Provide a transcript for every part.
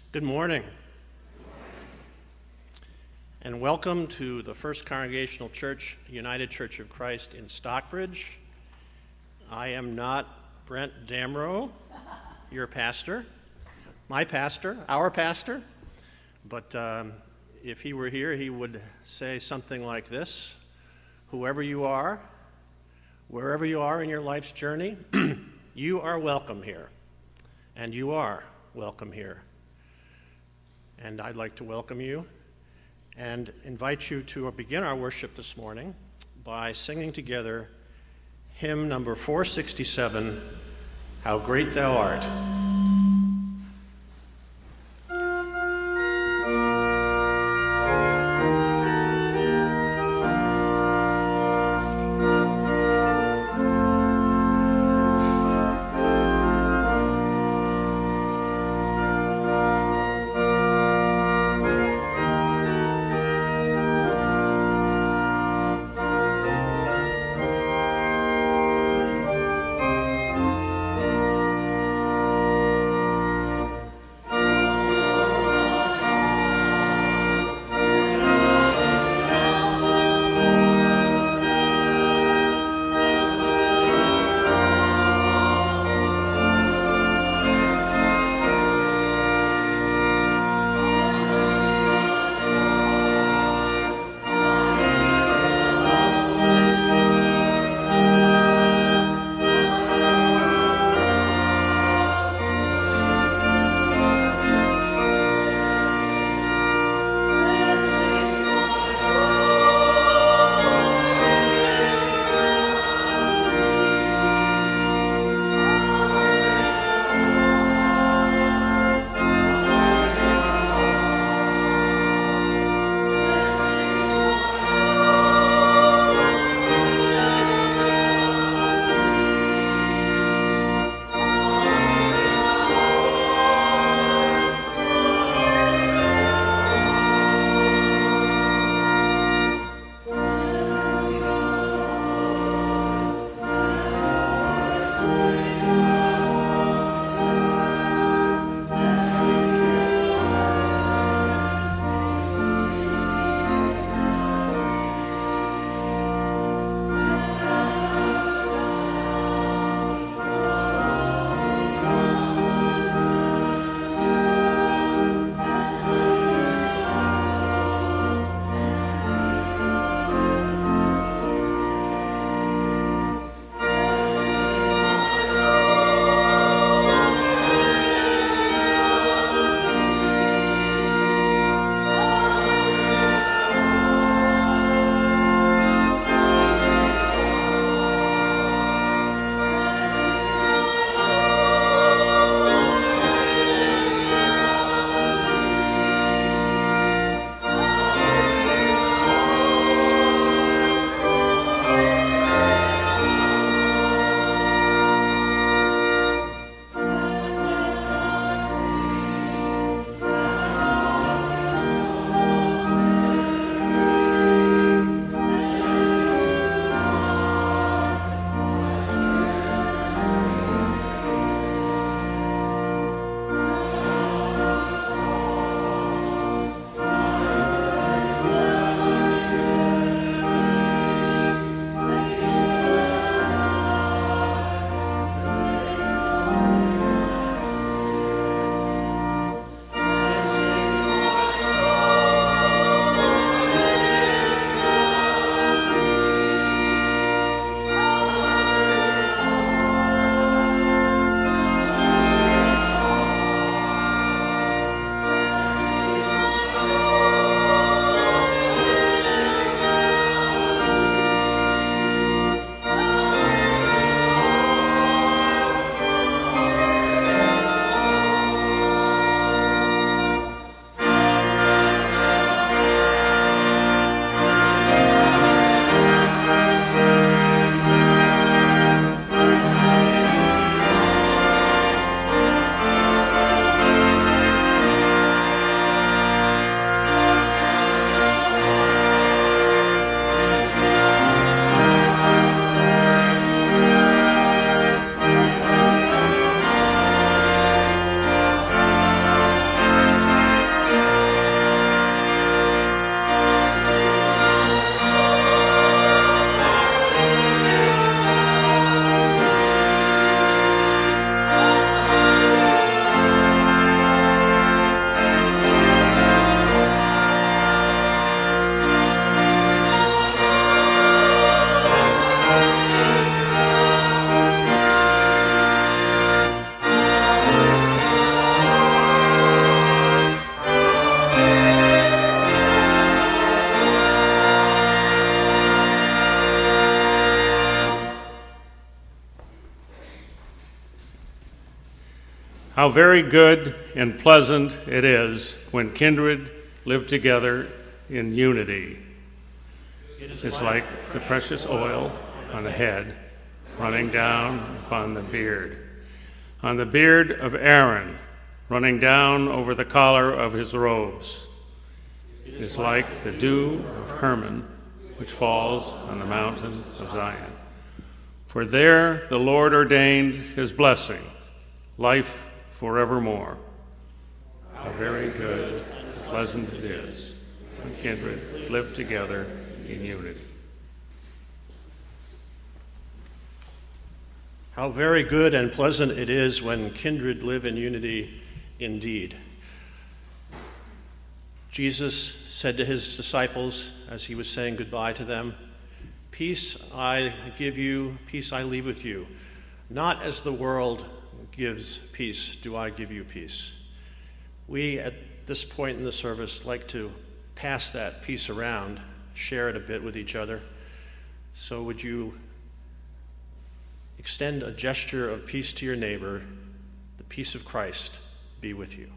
Good morning, and welcome to the First Congregational Church, United Church of Christ in Stockbridge. I am not Brent Damrow, your pastor, my pastor, our pastor, but if he were here, he would say something like this: whoever you are, wherever you are in your life's journey, you are welcome here, and you are welcome here. And I'd like to welcome you and invite you to begin our worship this morning by singing together hymn number 467, How Great Thou Art. How very good and pleasant it is when kindred live together in unity. It's like the precious oil on the head running down upon the beard, on the beard of Aaron, running down over the collar of his robes. It is like the dew of Hermon, which falls on the mountain of Zion. For there the Lord ordained his blessing, life forevermore. How very good and pleasant it is when kindred live together in unity. How very good and pleasant it is when kindred live in unity indeed. Jesus said to his disciples as he was saying goodbye to them, "Peace I give you, peace I leave with you. Not as the world gives peace, do I give you peace." We, at this point in the service, like to pass that peace around, share it a bit with each other. So would you extend a gesture of peace to your neighbor? The peace of Christ be with you.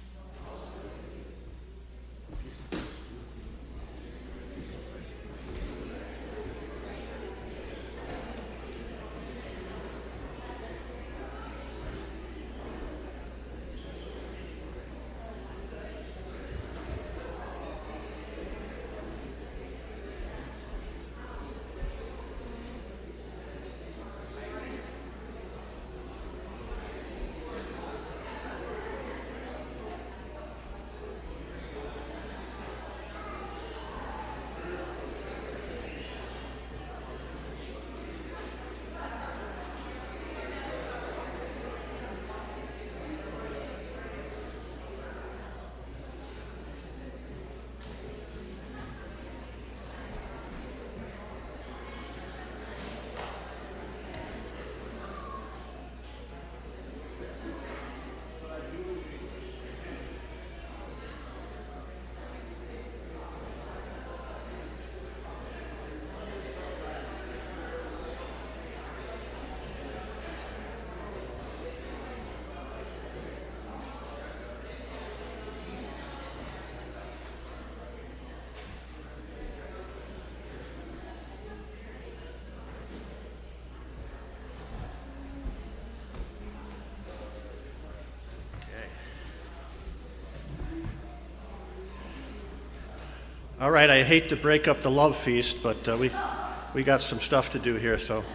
All right, I hate to break up the love feast, but we got some stuff to do here. So,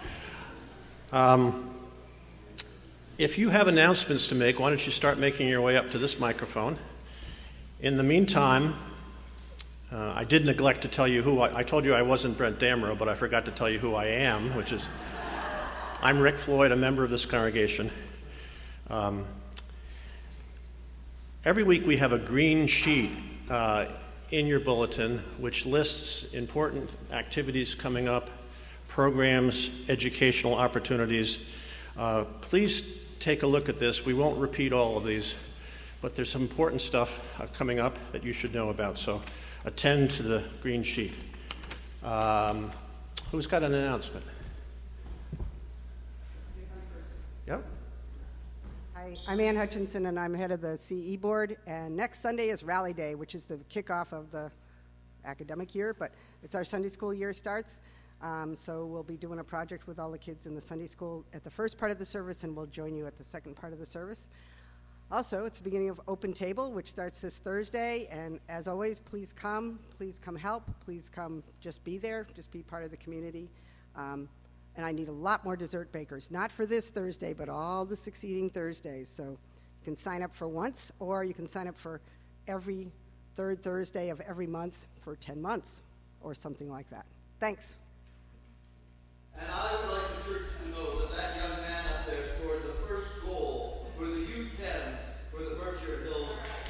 if you have announcements to make, why don't you start making your way up to this microphone? In the meantime, I did neglect to tell you who I told you I wasn't Brent Damrow, but I forgot to tell you who I am, which is I'm Rick Floyd, a member of this congregation. Every week we have a green sheet in your bulletin, which lists important activities coming up, programs, educational opportunities. Please take a look at this. We won't repeat all of these, but there's some important stuff coming up that you should know about, so attend to the green sheet. Who's got an announcement? Yep. Hi, I'm Ann Hutchinson, and I'm head of the CE board, and next Sunday is Rally Day, which is the kickoff of the academic year, but it's our Sunday school year starts, so we'll be doing a project with all the kids in the Sunday school at the first part of the service, and we'll join you at the second part of the service. Also, it's the beginning of Open Table, which starts this Thursday, and as always, please come help, please come just be there, just be part of the community. And I need a lot more dessert bakers, not for this Thursday, but all the succeeding Thursdays. So you can sign up for once, or you can sign up for every third Thursday of every month for 10 months, or something like that. Thanks. And I would like the church to know that that young man up there scored the first goal for the U10s for the Berkshire Hills.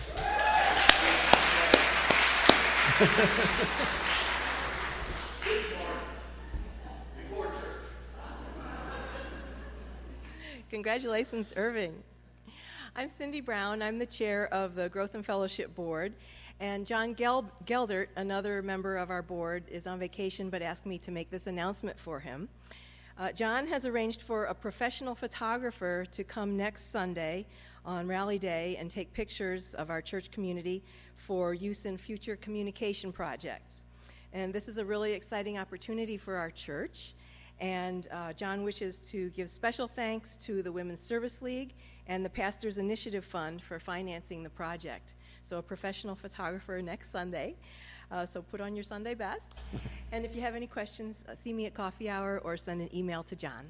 Congratulations, Irving. I'm Cindy Brown. I'm the chair of the Growth and Fellowship Board. And John Geldert, another member of our board, is on vacation but asked me to make this announcement for him. John has arranged for a professional photographer to come next Sunday on Rally Day and take pictures of our church community for use in future communication projects. And this is a really exciting opportunity for our church. And John wishes to give special thanks to the Women's Service League and the Pastors Initiative Fund for financing the project. So a professional photographer next Sunday. So put on your Sunday best. And if you have any questions, see me at coffee hour or send an email to John.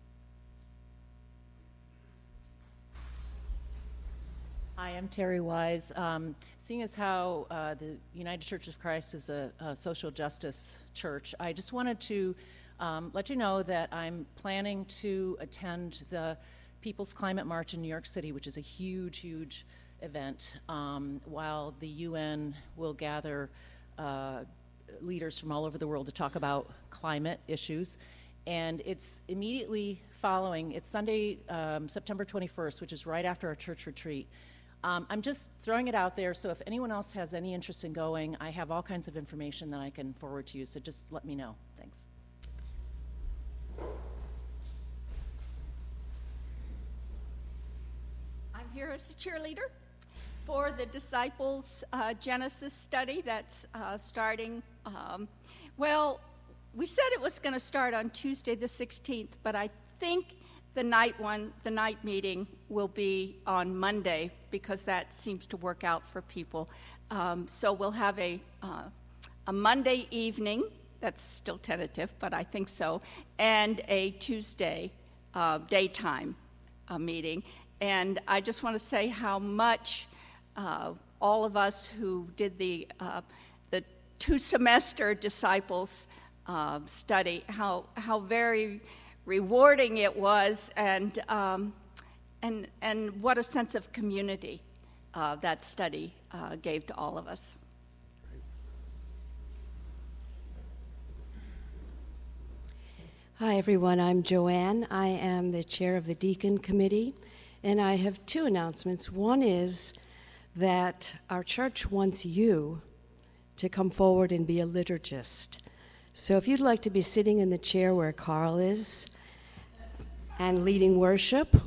Hi, I'm Terry Wise. Seeing as how the United Church of Christ is a social justice church, I just wanted to let you know that I'm planning to attend the People's Climate March in New York City, which is a huge, huge event, while the UN will gather leaders from all over the world to talk about climate issues. And it's immediately following, it's Sunday, September 21st, which is right after our church retreat. I'm just throwing it out there, so if anyone else has any interest in going, I have all kinds of information that I can forward to you, so just let me know. Thanks. I'm here as a cheerleader for the Disciples Genesis study that's starting. Well, we said it was going to start on Tuesday the 16th, but I think the night meeting will be on Monday because that seems to work out for people. So we'll have a Monday evening, that's still tentative, but I think so, and a Tuesday daytime meeting. And I just want to say how much all of us who did the 2-semester Disciples study, how very rewarding it was, and what a sense of community that study gave to all of us. Hi everyone, I'm Joanne. I am the chair of the Deacon Committee, and I have 2 announcements. One is that our church wants you to come forward and be a liturgist. So if you'd like to be sitting in the chair where Carl is and leading worship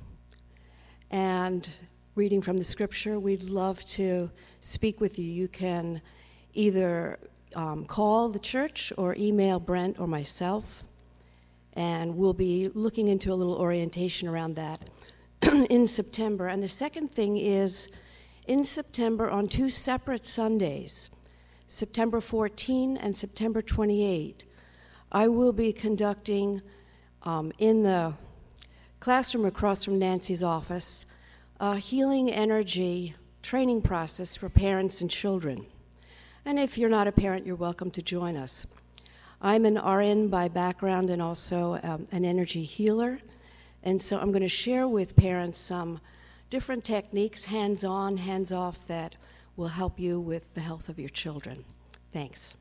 and reading from the scripture, we'd love to speak with you. You can either call the church or email Brent or myself, and we'll be looking into a little orientation around that in September. And the second thing is, in September on 2 separate Sundays, September 14 and September 28, I will be conducting in the classroom across from Nancy's office a healing energy training process for parents and children. And if you're not a parent, you're welcome to join us. I'm an RN by background and also an energy healer, and so I'm going to share with parents some different techniques, hands-on, hands-off, that will help you with the health of your children. Thanks.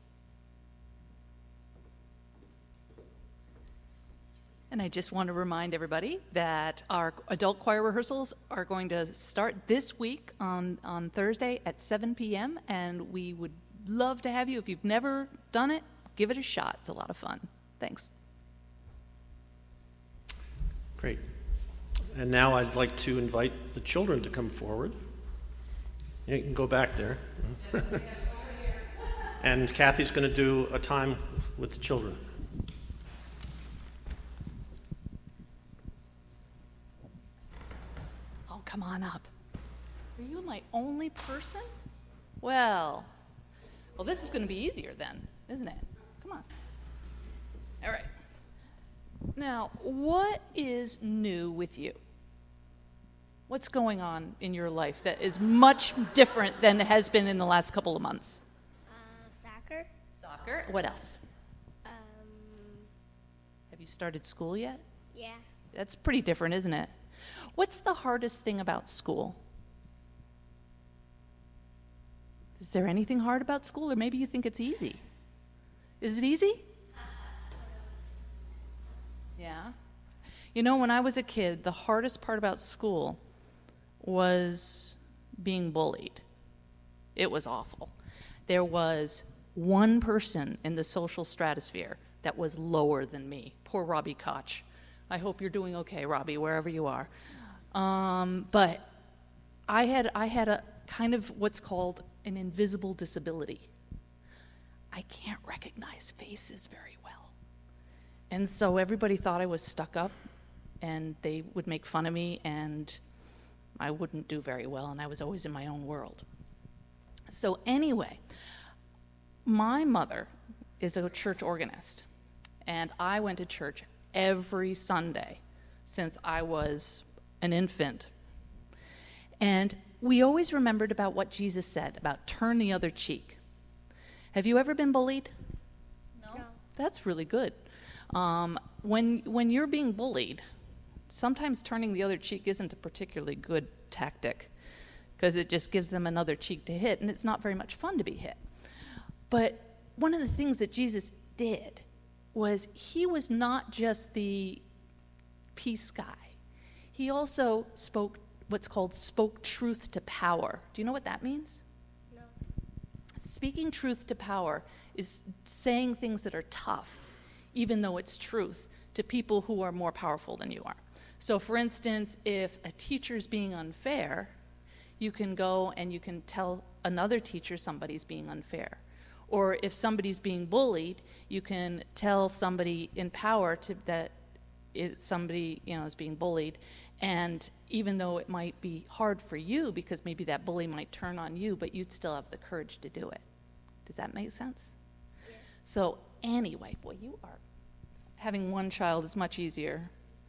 And I just want to remind everybody that our adult choir rehearsals are going to start this week on Thursday at 7 p.m., and we would love to have you. If you've never done it, give it a shot. It's a lot of fun. Thanks. Great. And now I'd like to invite the children to come forward. You can go back there. And Kathy's going to do a time with the children. Oh, come on up. Are you my only person? Well, this is going to be easier then, isn't it? Come on. All right. Now, what is new with you? What's going on in your life that is much different than it has been in the last couple of months? Soccer. Soccer. What else? Have you started school yet? Yeah. That's pretty different, isn't it? What's the hardest thing about school? Is there anything hard about school, or maybe you think it's easy? Is it easy? Yeah. You know, when I was a kid, the hardest part about school was being bullied. It was awful. There was one person in the social stratosphere that was lower than me. Poor Robbie Koch. I hope you're doing okay, Robbie, wherever you are. But I had a kind of what's called an invisible disability. I can't recognize faces very well. And so everybody thought I was stuck up, and they would make fun of me, and I wouldn't do very well, and I was always in my own world. So anyway, my mother is a church organist, and I went to church every Sunday since I was an infant. And we always remembered about what Jesus said about turn the other cheek. Have you ever been bullied? No. That's really good. When you're being bullied, sometimes turning the other cheek isn't a particularly good tactic because it just gives them another cheek to hit, and it's not very much fun to be hit. But one of the things that Jesus did was he was not just the peace guy. He also spoke truth to power. Do you know what that means? No. Speaking truth to power is saying things that are tough, even though it's truth, to people who are more powerful than you are. So for instance, if a teacher's being unfair, you can go and you can tell another teacher somebody's being unfair. Or if somebody's being bullied, you can tell somebody in power that somebody is being bullied. And even though it might be hard for you because maybe that bully might turn on you, but you'd still have the courage to do it. Does that make sense? Yeah. So anyway, boy, you are having one child is much easier.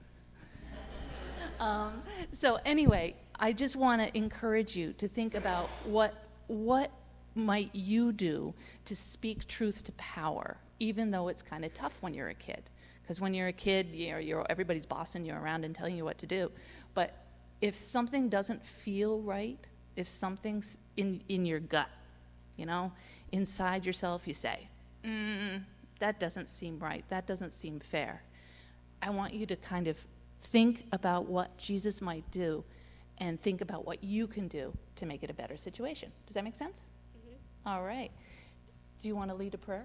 So anyway, I just want to encourage you to think about what might you do to speak truth to power, even though it's kind of tough when you're a kid. Because when you're a kid, everybody's bossing you around and telling you what to do. But if something doesn't feel right, if something's in your gut, inside yourself, you say, that doesn't seem right, that doesn't seem fair. I want you to kind of think about what Jesus might do and think about what you can do to make it a better situation. Does that make sense? Mm-hmm. All right. Do you want to lead a prayer?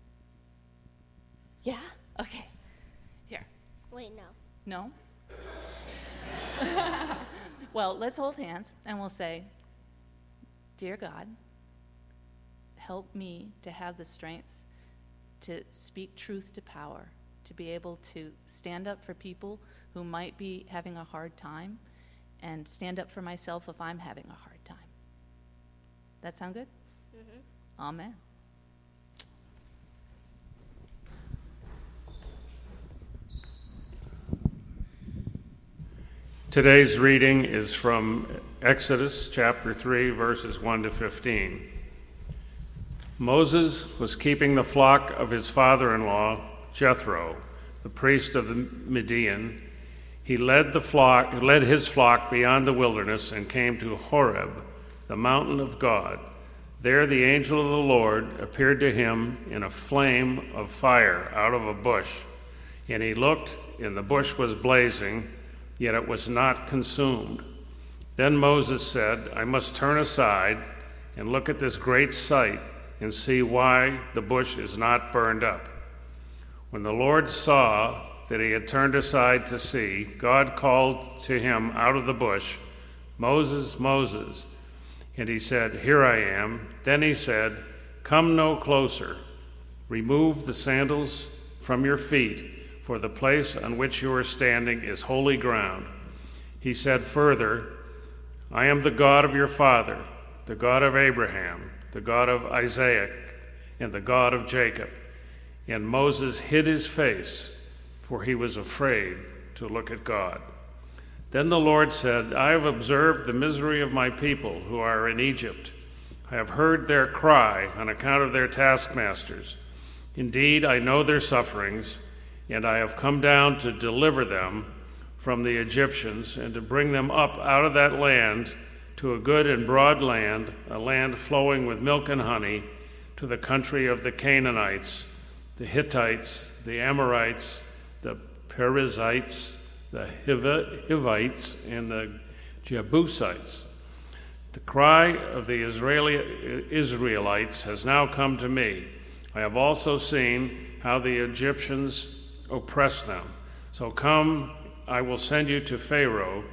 Yeah? Okay. Here. Wait, no. No? Well, let's hold hands and we'll say, Dear God, help me to have the strength to speak truth to power, to be able to stand up for people who might be having a hard time and stand up for myself if I'm having a hard time. That sound good? Mm-hmm. Amen. Today's reading is from Exodus chapter 3, verses 1 to 15. Moses was keeping the flock of his father-in-law, Jethro, the priest of the Midian. He led his flock beyond the wilderness and came to Horeb, the mountain of God. There the angel of the Lord appeared to him in a flame of fire out of a bush. And he looked, and the bush was blazing, yet it was not consumed. Then Moses said, I must turn aside and look at this great sight and see why the bush is not burned up. When the Lord saw that he had turned aside to see, God called to him out of the bush, Moses, Moses. And he said, Here I am. Then he said, Come no closer. Remove the sandals from your feet, for the place on which you are standing is holy ground. He said further, I am the God of your father, the God of Abraham, the God of Isaac, and the God of Jacob. And Moses hid his face, for he was afraid to look at God. Then the Lord said, I have observed the misery of my people who are in Egypt. I have heard their cry on account of their taskmasters. Indeed, I know their sufferings, and I have come down to deliver them from the Egyptians and to bring them up out of that land to a good and broad land, a land flowing with milk and honey, to the country of the Canaanites, the Hittites, the Amorites, the Perizzites, the Hivites, and the Jebusites. The cry of the Israelites has now come to me. I have also seen how the Egyptians oppress them. So come, I will send you to Pharaoh,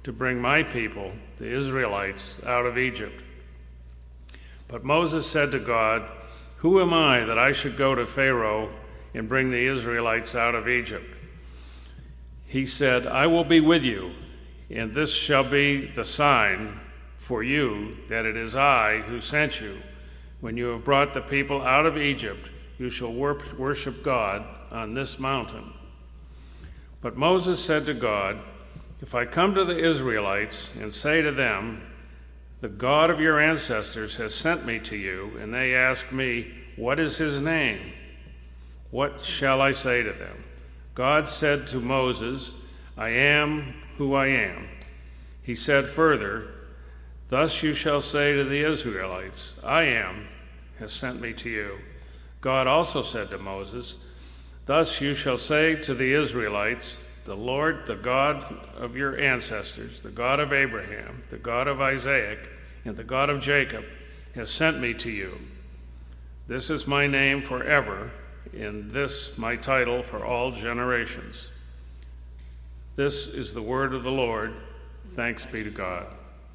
to bring my people, the Israelites, out of Egypt." But Moses said to God, "Who am I that I should go to Pharaoh and bring the Israelites out of Egypt?" He said, "I will be with you, and this shall be the sign for you that it is I who sent you. When you have brought the people out of Egypt, you shall worship God on this mountain." But Moses said to God, "If I come to the Israelites and say to them, 'The God of your ancestors has sent me to you,' and they ask me, 'What is his name?' what shall I say to them?" God said to Moses, "I am who I am." He said further, "Thus you shall say to the Israelites, 'I am has sent me to you.'" God also said to Moses, "Thus you shall say to the Israelites, 'The Lord, the God of your ancestors, the God of Abraham, the God of Isaac, and the God of Jacob, has sent me to you. This is my name forever, and this my title for all generations.'" This is the word of the Lord. Thanks be to God.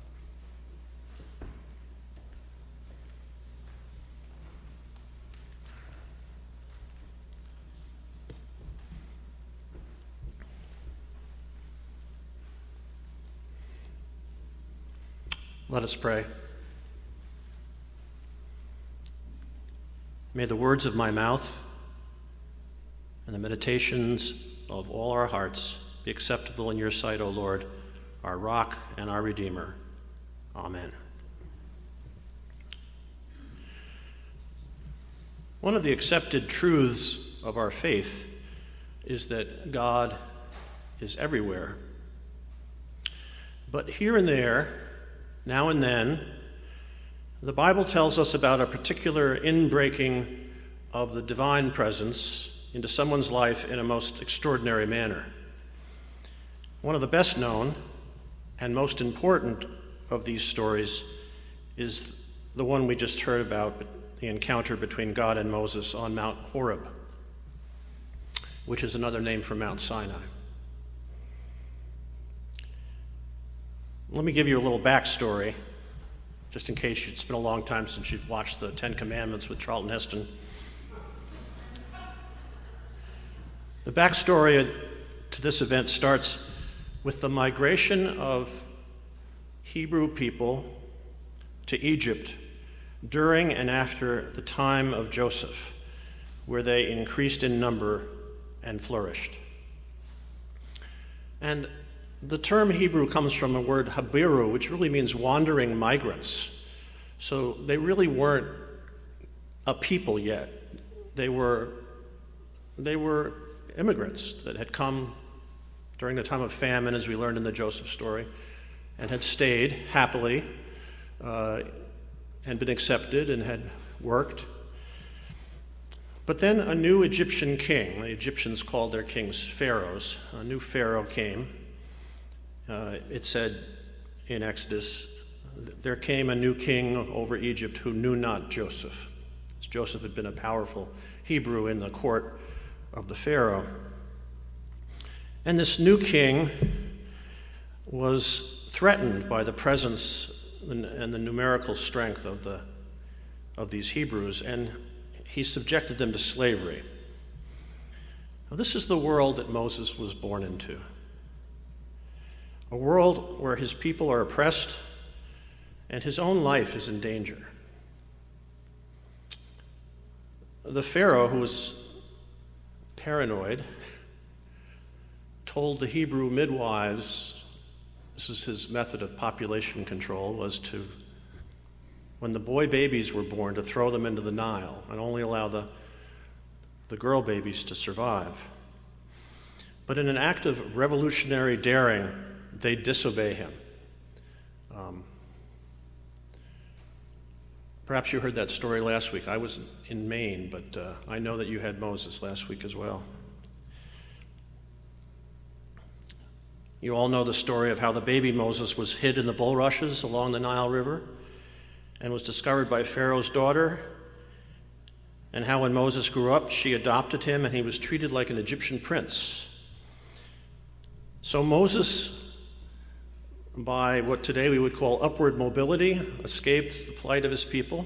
Let us pray. May the words of my mouth and the meditations of all our hearts be acceptable in your sight, O Lord, our rock and our Redeemer. Amen. One of the accepted truths of our faith is that God is everywhere. But here and there, now and then, the Bible tells us about a particular inbreaking of the divine presence into someone's life in a most extraordinary manner. One of the best known and most important of these stories is the one we just heard about, the encounter between God and Moses on Mount Horeb, which is another name for Mount Sinai. Let me give you a little backstory, just in case it's been a long time since you've watched the Ten Commandments with Charlton Heston. The backstory to this event starts with the migration of Hebrew people to Egypt during and after the time of Joseph, where they increased in number and flourished. And the term Hebrew comes from the word habiru, which really means wandering migrants. So they really weren't a people yet. They were immigrants that had come during the time of famine, as we learned in the Joseph story, and had stayed happily and been accepted and had worked. But then a new Egyptian king, the Egyptians called their kings pharaohs, a new pharaoh came. It said in Exodus, there came a new king over Egypt who knew not Joseph. Joseph had been a powerful Hebrew in the court of the Pharaoh. And this new king was threatened by the presence and the numerical strength of these Hebrews, and he subjected them to slavery. Now, this is the world that Moses was born into. A world where his people are oppressed and his own life is in danger. The Pharaoh, who was paranoid, told the Hebrew midwives, this is his method of population control, was to, when the boy babies were born, to throw them into the Nile and only allow the girl babies to survive. But in an act of revolutionary daring, they disobey him. Perhaps you heard that story last week. I was in Maine, but I know that you had Moses last week as well. You all know the story of how the baby Moses was hid in the bulrushes along the Nile River and was discovered by Pharaoh's daughter, and how when Moses grew up, she adopted him and he was treated like an Egyptian prince. So Moses by what today we would call upward mobility, escaped the plight of his people,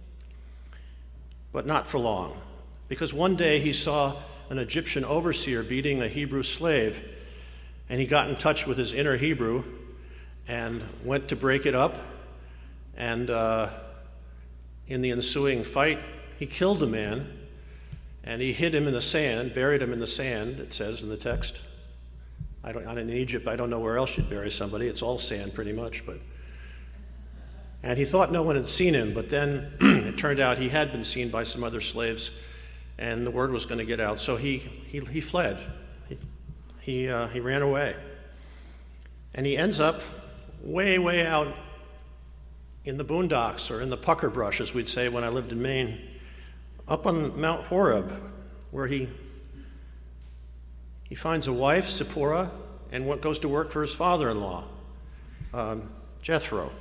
but not for long, because one day he saw an Egyptian overseer beating a Hebrew slave, and he got in touch with his inner Hebrew and went to break it up, and in the ensuing fight, he killed the man, and he hid him in the sand, buried him in the sand, it says in the text. In Egypt, I don't know where else you'd bury somebody. It's all sand pretty much. And he thought no one had seen him, but then it turned out he had been seen by some other slaves, and the word was going to get out. So he fled. He ran away. And he ends up way, way out in the boondocks, or in the pucker brush, as we'd say when I lived in Maine, up on Mount Horeb, where he finds a wife, Zipporah, and goes to work for his father-in-law, Jethro.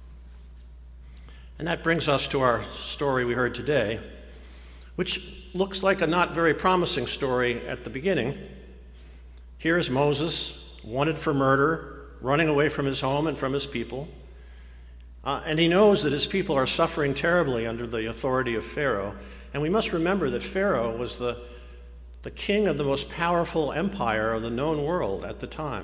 And that brings us to our story we heard today, which looks like a not very promising story at the beginning. Here is Moses, wanted for murder, running away from his home and from his people. And he knows that his people are suffering terribly under the authority of Pharaoh. And we must remember that Pharaoh was the king of the most powerful empire of the known world at the time.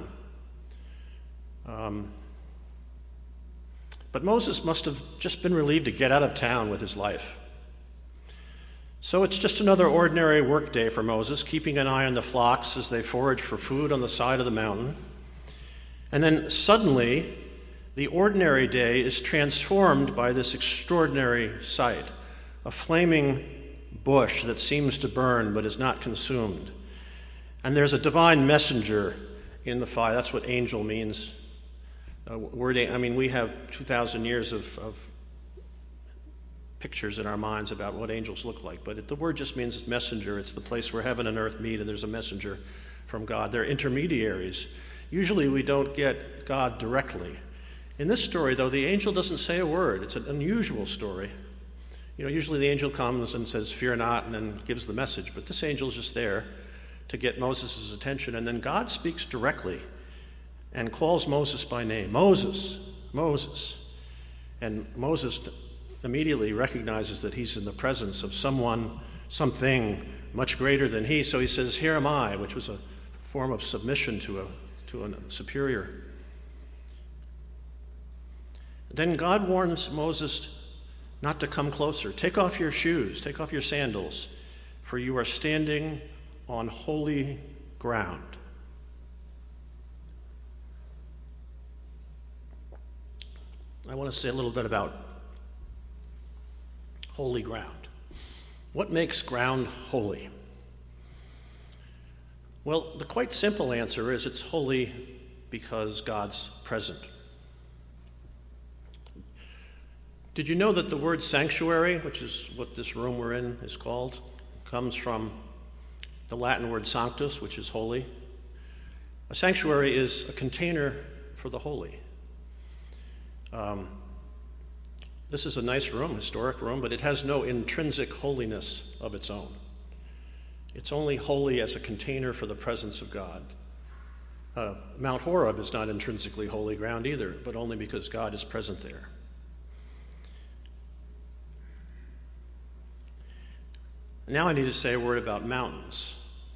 But Moses must have just been relieved to get out of town with his life. So it's just another ordinary work day for Moses, keeping an eye on the flocks as they forage for food on the side of the mountain. And then suddenly, the ordinary day is transformed by this extraordinary sight, a flaming bush that seems to burn but is not consumed. And there's a divine messenger in the fire. That's what angel means. We have 2,000 years of pictures in our minds about what angels look like, but the word just means messenger. It's the place where heaven and earth meet, and there's a messenger from God. They're intermediaries. Usually we don't get God directly. In this story, though, the angel doesn't say a word. It's an unusual story. Usually the angel comes and says, "Fear not," and then gives the message. But this angel's just there to get Moses' attention. And then God speaks directly and calls Moses by name. "Moses, Moses." And Moses immediately recognizes that he's in the presence of something much greater than he. So he says, "Here am I," which was a form of submission to a superior. Then God warns Moses not to come closer. "Take off your shoes, take off your sandals, for you are standing on holy ground." I want to say a little bit about holy ground. What makes ground holy? Well, the quite simple answer is it's holy because God's present. Did you know that the word sanctuary, which is what this room we're in is called, comes from the Latin word sanctus, which is holy? A sanctuary is a container for the holy. This is a nice room, historic room, but it has no intrinsic holiness of its own. It's only holy as a container for the presence of God. Mount Horeb is not intrinsically holy ground either, but only because God is present there. Now I need to say a word about mountains.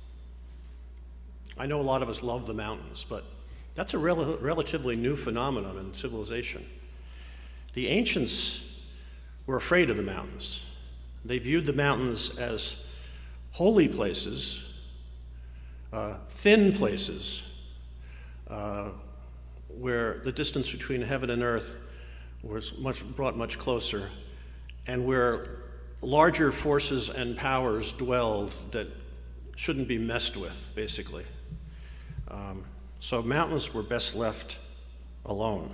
I know a lot of us love the mountains, but that's a relatively new phenomenon in civilization. The ancients were afraid of the mountains. They viewed the mountains as holy places, thin places, where the distance between heaven and earth was brought much closer, and where larger forces and powers dwelled that shouldn't be messed with, basically. So mountains were best left alone.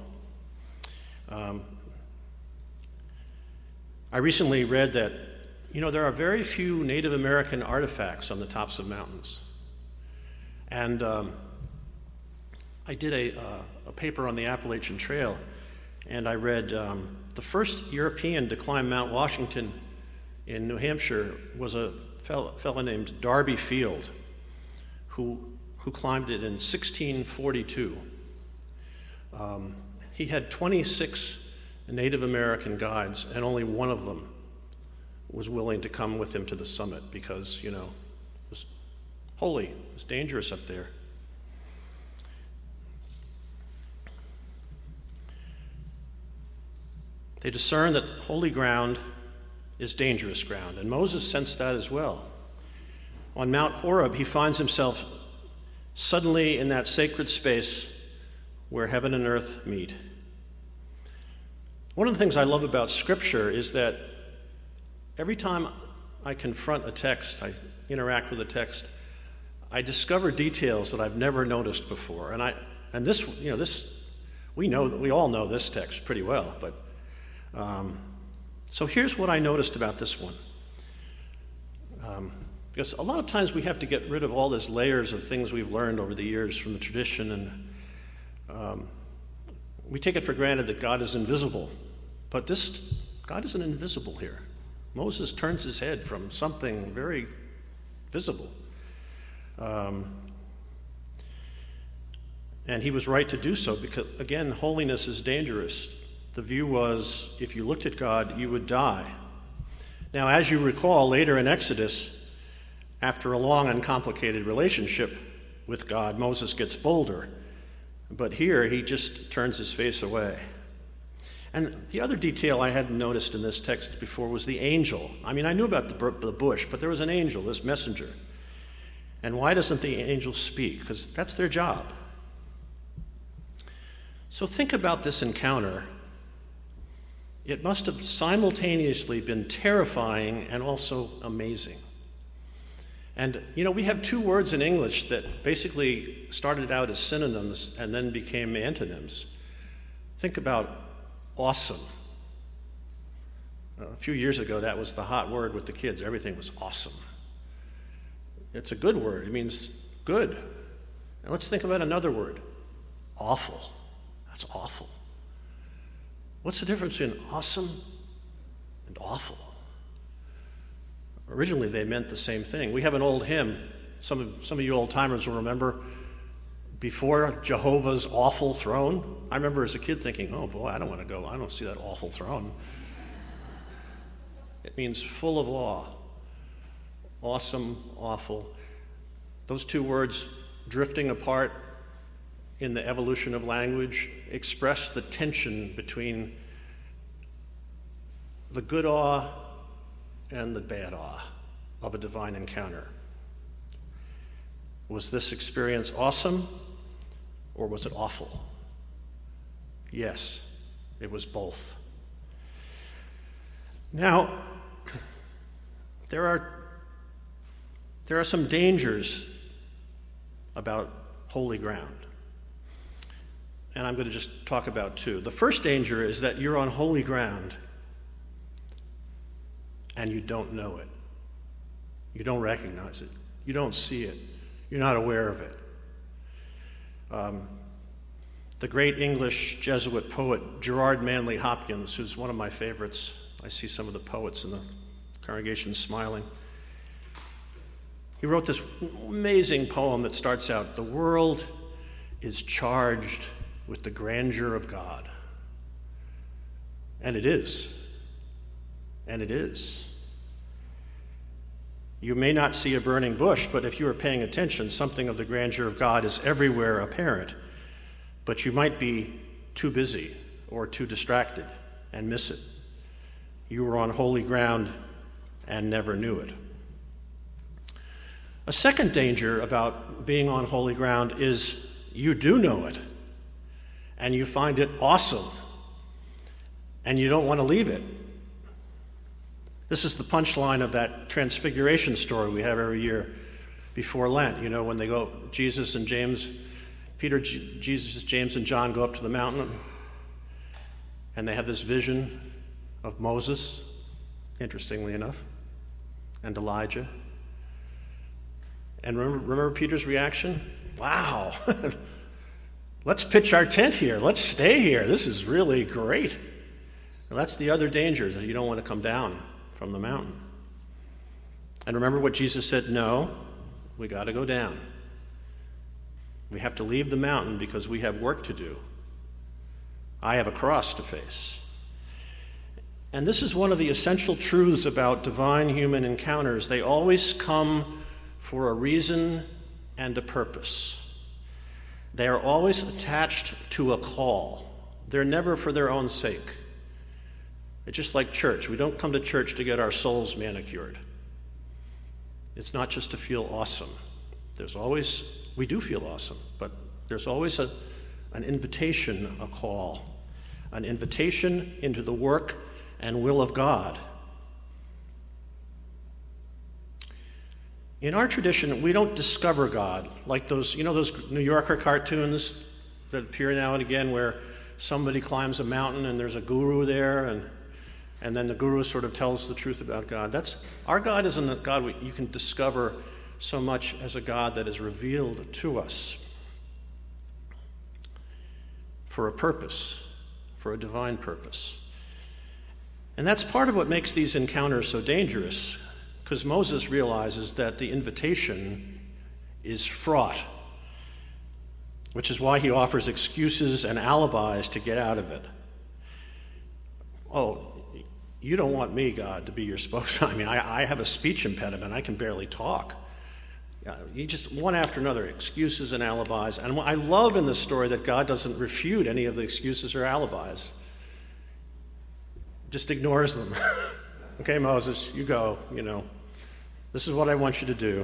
I recently read that, there are very few Native American artifacts on the tops of mountains. And I did a paper on the Appalachian Trail, and I read the first European to climb Mount Washington in New Hampshire was a fellow named Darby Field, who climbed it in 1642. he had 26 Native American guides, and only one of them was willing to come with him to the summit because, it was holy, it was dangerous up there. They discern that holy ground is dangerous ground, and Moses sensed that as well. On Mount Horeb, he finds himself suddenly in that sacred space where heaven and earth meet. One of the things I love about Scripture is that every time I confront a text, I interact with a text, I discover details that I've never noticed before. And this, we all know this text pretty well, but so here's what I noticed about this one. Because a lot of times we have to get rid of all these layers of things we've learned over the years from the tradition, and we take it for granted that God is invisible. But God isn't invisible here. Moses turns his head from something very visible. And he was right to do so because, again, holiness is dangerous. The view was, if you looked at God, you would die. Now, as you recall, later in Exodus, after a long and complicated relationship with God, Moses gets bolder. But here, he just turns his face away. And the other detail I hadn't noticed in this text before was the angel. I mean, I knew about the bush, but there was an angel, this messenger. And why doesn't the angel speak? Because that's their job. So think about this encounter. It must have simultaneously been terrifying and also amazing. And, we have two words in English that basically started out as synonyms and then became antonyms. Think about awesome. A few years ago, that was the hot word with the kids. Everything was awesome. It's a good word. It means good. And let's think about another word. Awful. That's awful. What's the difference between awesome and awful? Originally, they meant the same thing. We have an old hymn. Some of you old-timers will remember, before Jehovah's awful throne. I remember as a kid thinking, oh boy, I don't want to go. I don't see that awful throne. It means full of awe. Awesome, awful. Those two words drifting apart in the evolution of language express the tension between the good awe and the bad awe of a divine encounter. Was this experience awesome or was it awful? Yes, it was both. Now, there are some dangers about holy ground. And I'm going to just talk about two. The first danger is that you're on holy ground and you don't know it. You don't recognize it. You don't see it. You're not aware of it. The great English Jesuit poet Gerard Manley Hopkins, who's one of my favorites, I see some of the poets in the congregation smiling. He wrote this amazing poem that starts out, "The world is charged with the grandeur of God." And it is. And it is. You may not see a burning bush, but if you are paying attention, something of the grandeur of God is everywhere apparent. But you might be too busy or too distracted and miss it. You were on holy ground and never knew it. A second danger about being on holy ground is you do know it, and you find it awesome, and you don't want to leave it. This is the punchline of that transfiguration story we have every year before Lent. You know, when they go, Jesus, James, and John go up to the mountain, and they have this vision of Moses, interestingly enough, and Elijah. And remember Peter's reaction? Wow, let's pitch our tent here. Let's stay here. This is really great. And that's the other danger, that you don't want to come down from the mountain. And remember what Jesus said? No, we got to go down. We have to leave the mountain because we have work to do. I have a cross to face. And this is one of the essential truths about divine-human encounters. They always come for a reason and a purpose. They are always attached to a call. They're never for their own sake. It's just like church. We don't come to church to get our souls manicured. It's not just to feel awesome. We do feel awesome, but there's always an invitation, a call, an invitation into the work and will of God. In our tradition, we don't discover God like those New Yorker cartoons that appear now and again where somebody climbs a mountain and there's a guru there and then the guru sort of tells the truth about God. Our God isn't a God you can discover so much as a God that is revealed to us for a purpose, for a divine purpose. And that's part of what makes these encounters so dangerous, because Moses realizes that the invitation is fraught, which is why he offers excuses and alibis to get out of it. Oh, you don't want me, God, to be your spokesman. I mean, I have a speech impediment. I can barely talk. You just one after another, excuses and alibis. And I love in this story that God doesn't refute any of the excuses or alibis. Just ignores them. Okay, Moses, you go, This is what I want you to do.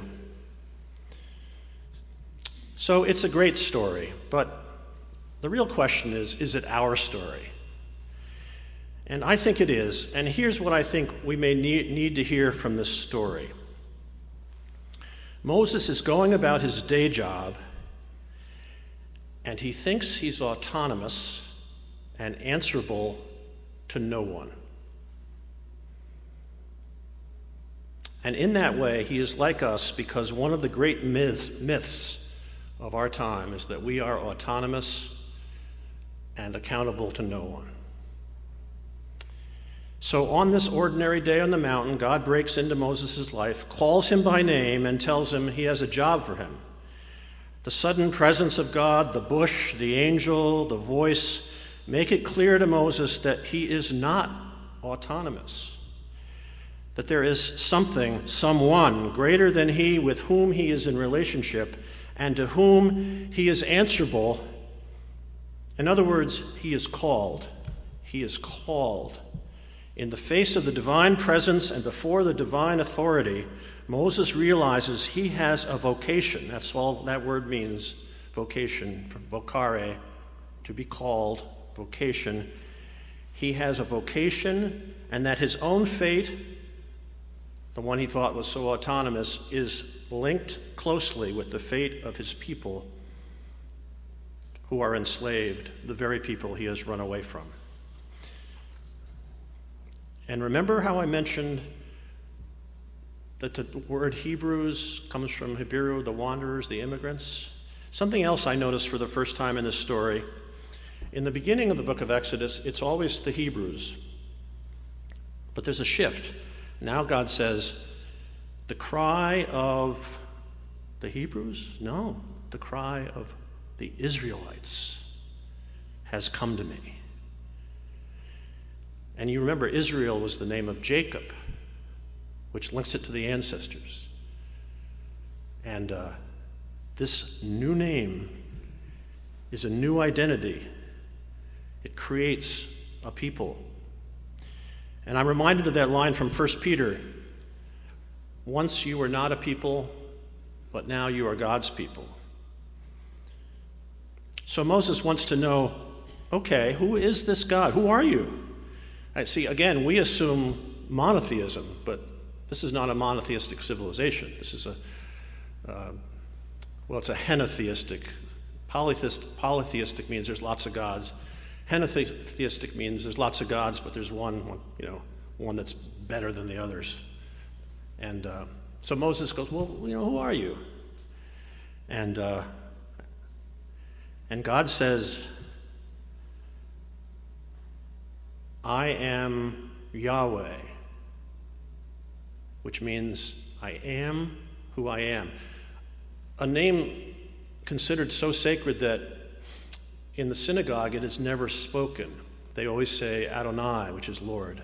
So it's a great story, but the real question is it our story? And I think it is. And here's what I think we may need to hear from this story. Moses is going about his day job, and he thinks he's autonomous and answerable to no one. And in that way, he is like us because one of the great myths of our time is that we are autonomous and accountable to no one. So on this ordinary day on the mountain, God breaks into Moses' life, calls him by name, and tells him he has a job for him. The sudden presence of God, the bush, the angel, the voice, make it clear to Moses that he is not autonomous, that there is someone greater than he with whom he is in relationship and to whom he is answerable. In other words, he is called. He is called. In the face of the divine presence and before the divine authority, Moses realizes he has a vocation. That's all that word means, vocation, from vocare, to be called, vocation. He has a vocation, and that his own fate, the one he thought was so autonomous, is linked closely with the fate of his people who are enslaved, the very people he has run away from. And remember how I mentioned that the word Hebrews comes from Hebrew, the wanderers, the immigrants? Something else I noticed for the first time in this story. In the beginning of the book of Exodus, it's always the Hebrews. But there's a shift. Now God says, the cry of the Hebrews? No, the cry of the Israelites has come to me. And you remember Israel was the name of Jacob, which links it to the ancestors. And this new name is a new identity. It creates a people. And I'm reminded of that line from 1 Peter. Once you were not a people, but now you are God's people. So Moses wants to know, okay, who is this God? Who are you? I see, again, we assume monotheism, but this is not a monotheistic civilization. This is it's a henotheistic. Polytheistic means there's lots of gods. Henotheistic means there's lots of gods, but there's one that's better than the others. And so Moses goes, well, who are you? And God says, I am Yahweh, which means I am who I am. A name considered so sacred that In the synagogue, it is never spoken. They always say Adonai, which is Lord.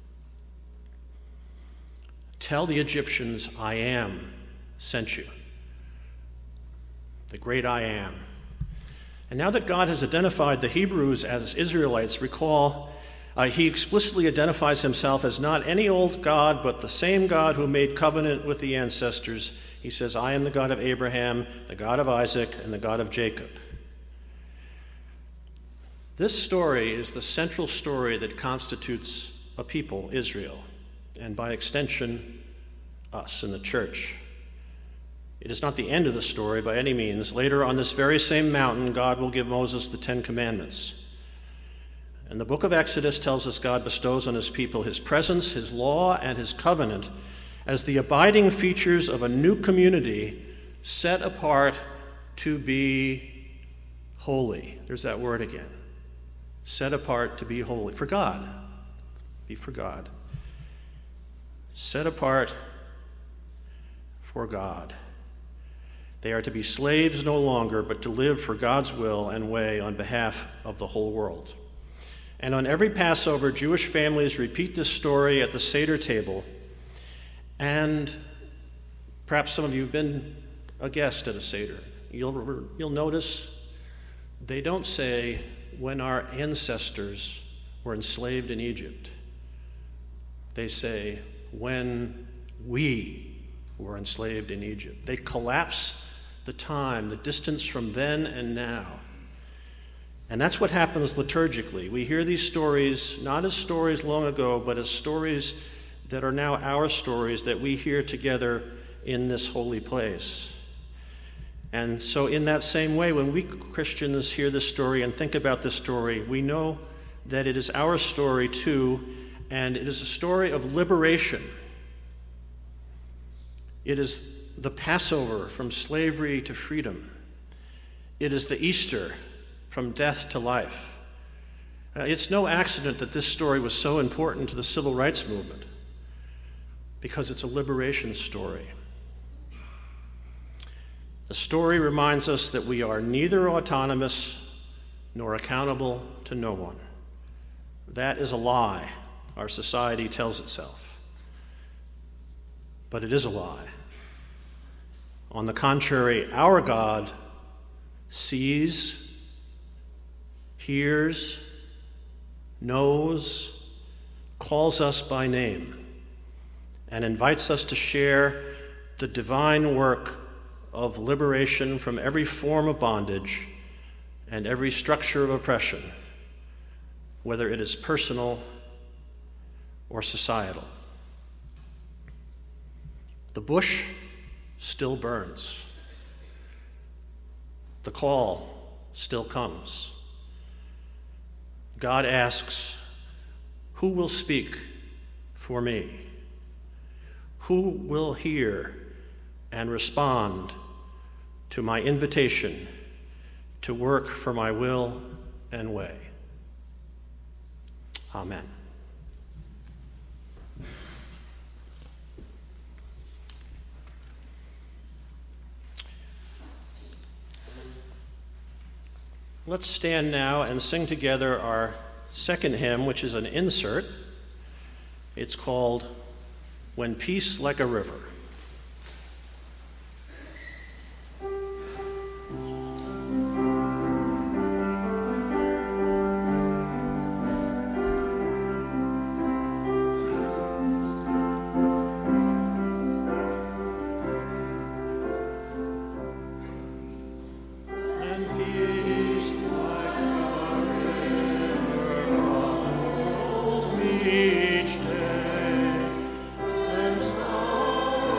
Tell the Egyptians, I am sent you. The great I am. And now that God has identified the Hebrews as Israelites, recall he explicitly identifies himself as not any old God, but the same God who made covenant with the ancestors. He says, I am the God of Abraham, the God of Isaac, and the God of Jacob. This story is the central story that constitutes a people, Israel, and by extension, us in the church. It is not the end of the story by any means. Later on this very same mountain, God will give Moses the 10 Commandments. And the book of Exodus tells us God bestows on his people his presence, his law, and his covenant as the abiding features of a new community set apart to be holy. There's that word again. Set apart to be holy. For God. Be for God. Set apart for God. They are to be slaves no longer, but to live for God's will and way on behalf of the whole world. And on every Passover, Jewish families repeat this story at the Seder table. And perhaps some of you have been a guest at a Seder. You'll notice they don't say, when our ancestors were enslaved in Egypt. They say, when we were enslaved in Egypt. They collapse the time, the distance from then and now. And that's what happens liturgically. We hear these stories not as stories long ago, but as stories that are now our stories that we hear together in this holy place. And so in that same way, when we Christians hear this story and think about this story, we know that it is our story too, and it is a story of liberation. It is the Passover from slavery to freedom. It is the Easter from death to life. It's no accident that this story was so important to the civil rights movement, because it's a liberation story. The story reminds us that we are neither autonomous nor accountable to no one. That is a lie our society tells itself. But it is a lie. On the contrary, our God sees, hears, knows, calls us by name, and invites us to share the divine work of liberation from every form of bondage and every structure of oppression, whether it is personal or societal. The bush still burns. The call still comes. God asks, who will speak for me? Who will hear and respond to my invitation to work for my will and way? Amen. Let's stand now and sing together our second hymn, which is an insert. It's called When Peace Like a River. Each day, and so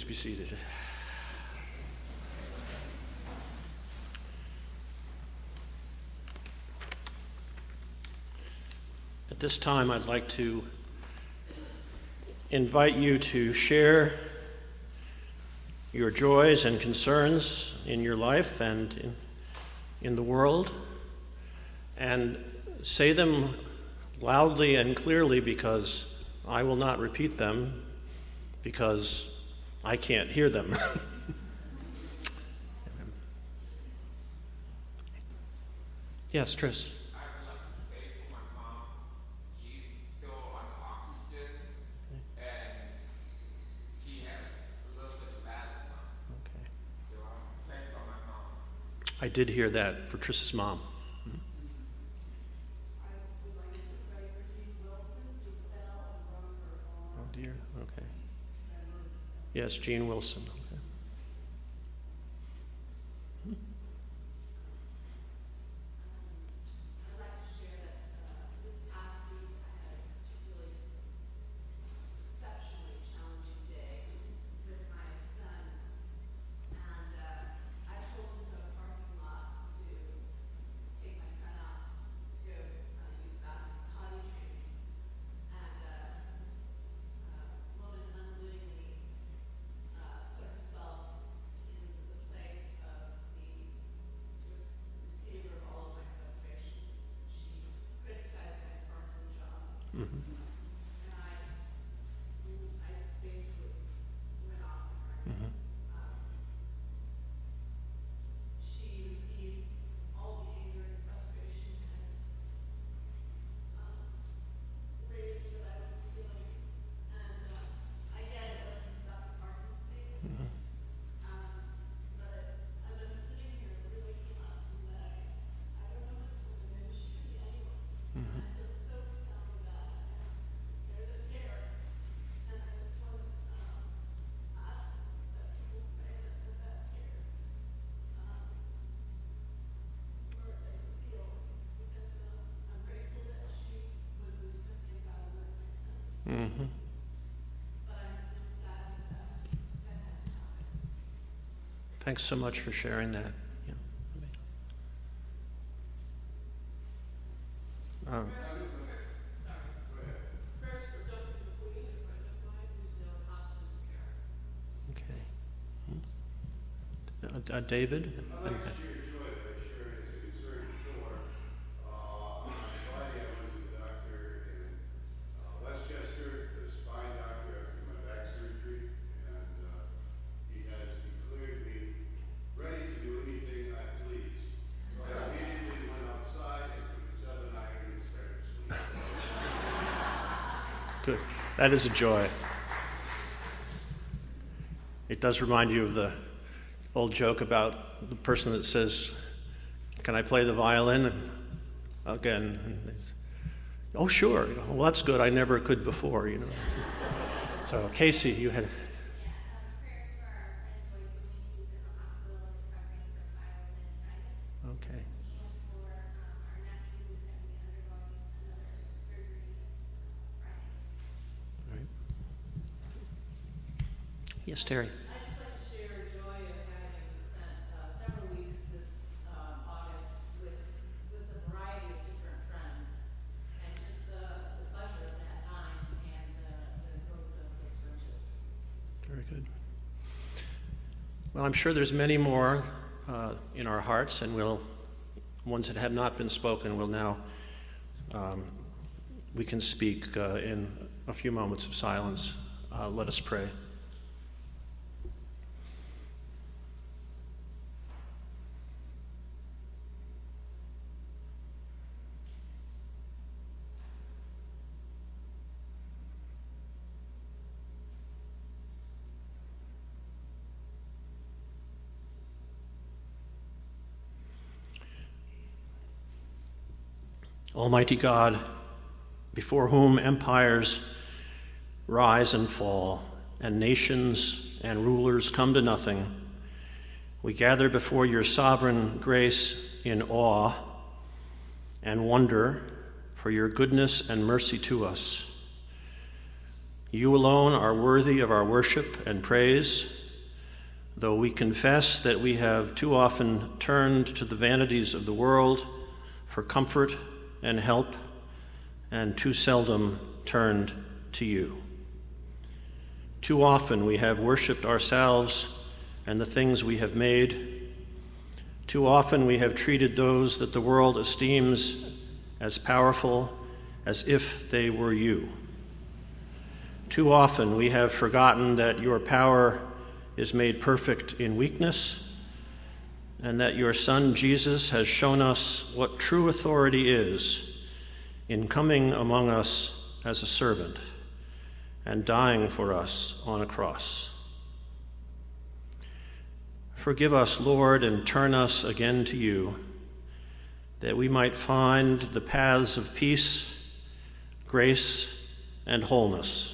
Please be seated. At this time, I'd like to invite you to share your joys and concerns in your life and in the world, and say them loudly and clearly, because I will not repeat them because I can't hear them. Yes, Tris. I would like to pray for my mom. She's still on oxygen, and she has a little bit of asthma. Okay. So I'm praying for my mom. I did hear that for Tris's mom. Oh dear. Okay. Yes, Jean Wilson. Okay. Mm-hmm. Thanks so much for sharing that. Yeah. Okay. David? Good. That is a joy. It does remind you of the old joke about the person that says, "Can I play the violin?" And again, "Oh, sure." Well, that's good. I never could before, you know. So, Casey, you had. Okay. Yes, Terry. I'd just like to share a joy of having spent several weeks this August with a variety of different friends, and just the pleasure of that time and the growth of those friendships. Very good. Well, I'm sure there's many more in our hearts, and ones that have not been spoken will now, we can speak in a few moments of silence. Let us pray. Almighty God, before whom empires rise and fall, and nations and rulers come to nothing, we gather before your sovereign grace in awe and wonder for your goodness and mercy to us. You alone are worthy of our worship and praise, though we confess that we have too often turned to the vanities of the world for comfort and help, and too seldom turned to you. Too often we have worshiped ourselves and the things we have made. Too often we have treated those that the world esteems as powerful as if they were you. Too often we have forgotten that your power is made perfect in weakness, and that your Son Jesus has shown us what true authority is in coming among us as a servant and dying for us on a cross. Forgive us, Lord, and turn us again to you, that we might find the paths of peace, grace, and wholeness.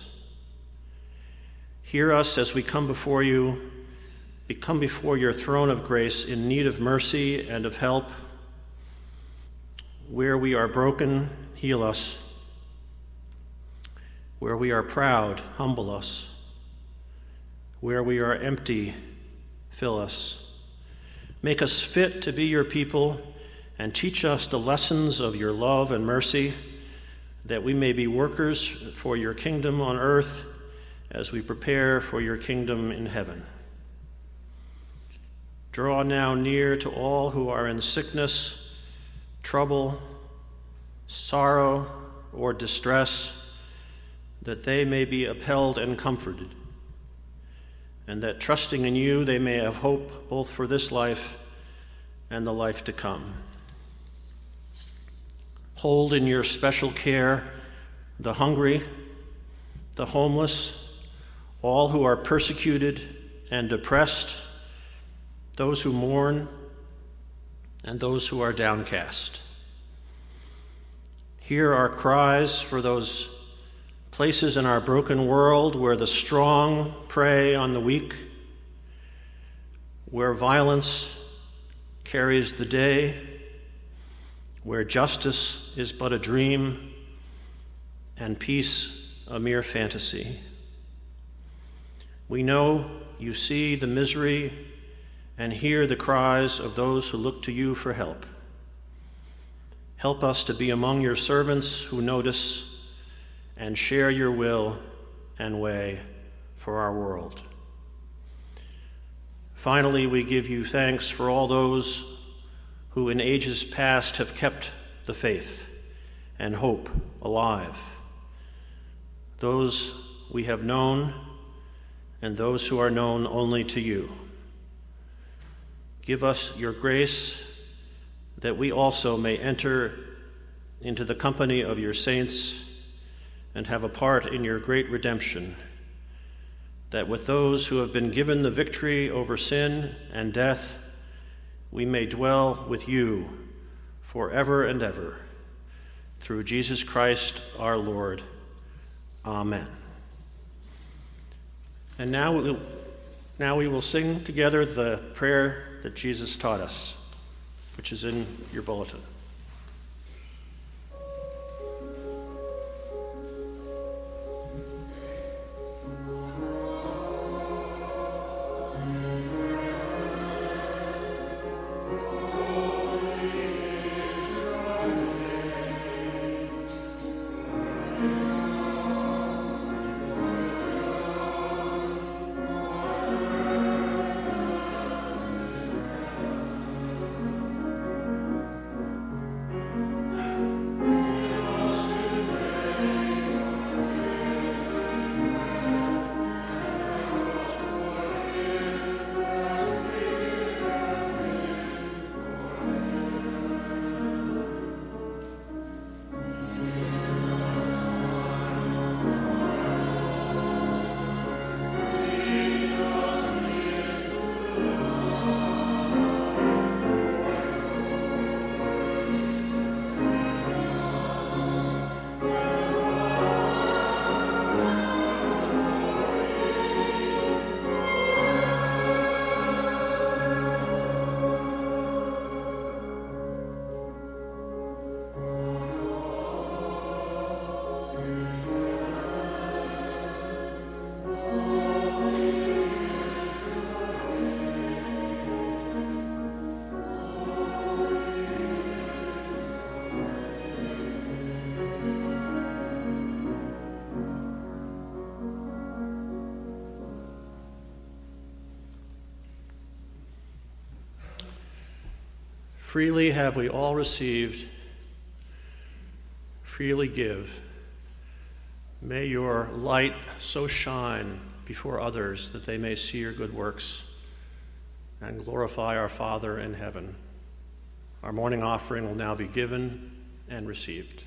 Hear us as we come before you. We come before your throne of grace in need of mercy and of help. Where we are broken, heal us. Where we are proud, humble us. Where we are empty, fill us. Make us fit to be your people and teach us the lessons of your love and mercy, that we may be workers for your kingdom on earth as we prepare for your kingdom in heaven. Draw now near to all who are in sickness, trouble, sorrow, or distress, that they may be upheld and comforted, and that trusting in you they may have hope both for this life and the life to come. Hold in your special care the hungry, the homeless, all who are persecuted and oppressed, those who mourn, and those who are downcast. Hear our cries for those places in our broken world where the strong prey on the weak, where violence carries the day, where justice is but a dream and peace a mere fantasy. We know you see the misery and hear the cries of those who look to you for help. Help us to be among your servants who notice and share your will and way for our world. Finally, we give you thanks for all those who in ages past have kept the faith and hope alive, those we have known and those who are known only to you. Give us your grace that we also may enter into the company of your saints and have a part in your great redemption, that with those who have been given the victory over sin and death, we may dwell with you forever and ever. Through Jesus Christ our Lord. Amen. And now we will sing together the prayer that Jesus taught us, which is in your bulletin. Freely have we all received, freely give. May your light so shine before others that they may see your good works and glorify our Father in heaven. Our morning offering will now be given and received.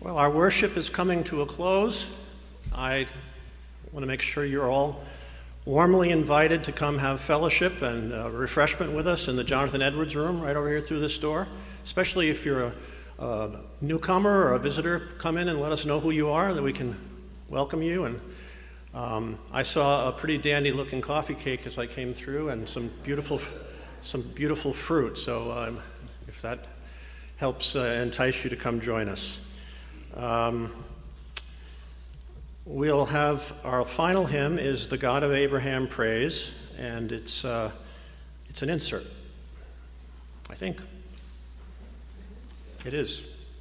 Well, our worship is coming to a close. I want to make sure you're all warmly invited to come have fellowship and refreshment with us in the Jonathan Edwards room right over here through this door. Especially if you're a newcomer or a visitor, come in and let us know who you are, that we can welcome you. And I saw a pretty dandy-looking coffee cake as I came through, and some beautiful fruit. So if that helps entice you to come join us. We'll have our final hymn is "The God of Abraham Praise," and it's an insert, I think. It is.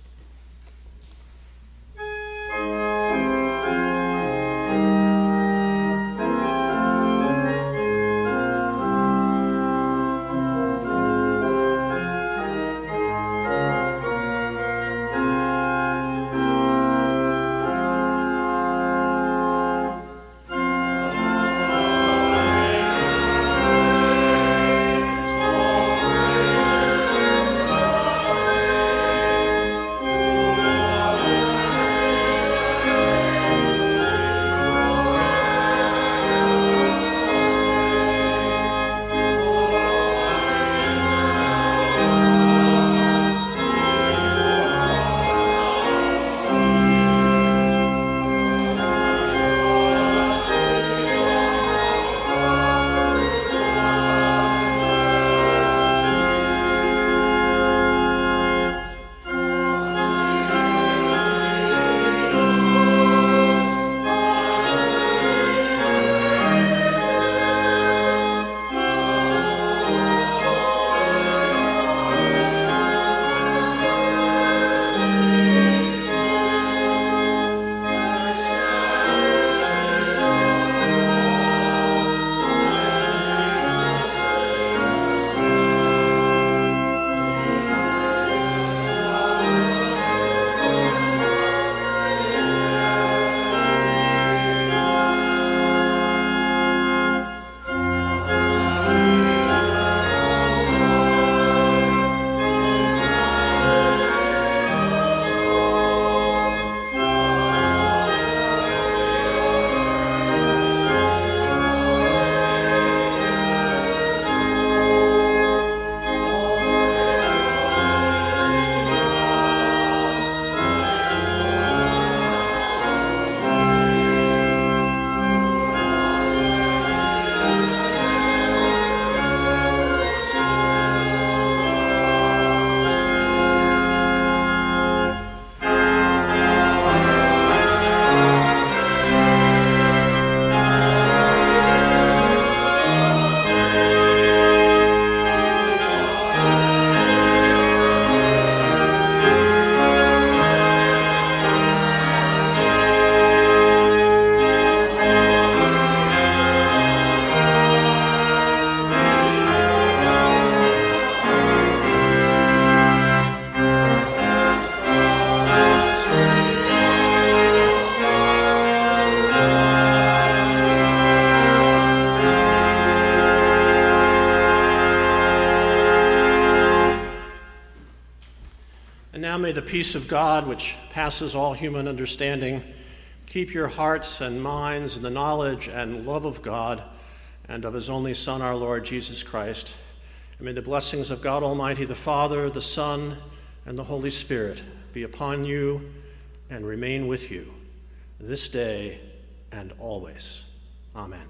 Now may the peace of God, which passes all human understanding, keep your hearts and minds in the knowledge and love of God and of his only Son, our Lord Jesus Christ. And may the blessings of God Almighty, the Father, the Son, and the Holy Spirit be upon you and remain with you this day and always. Amen.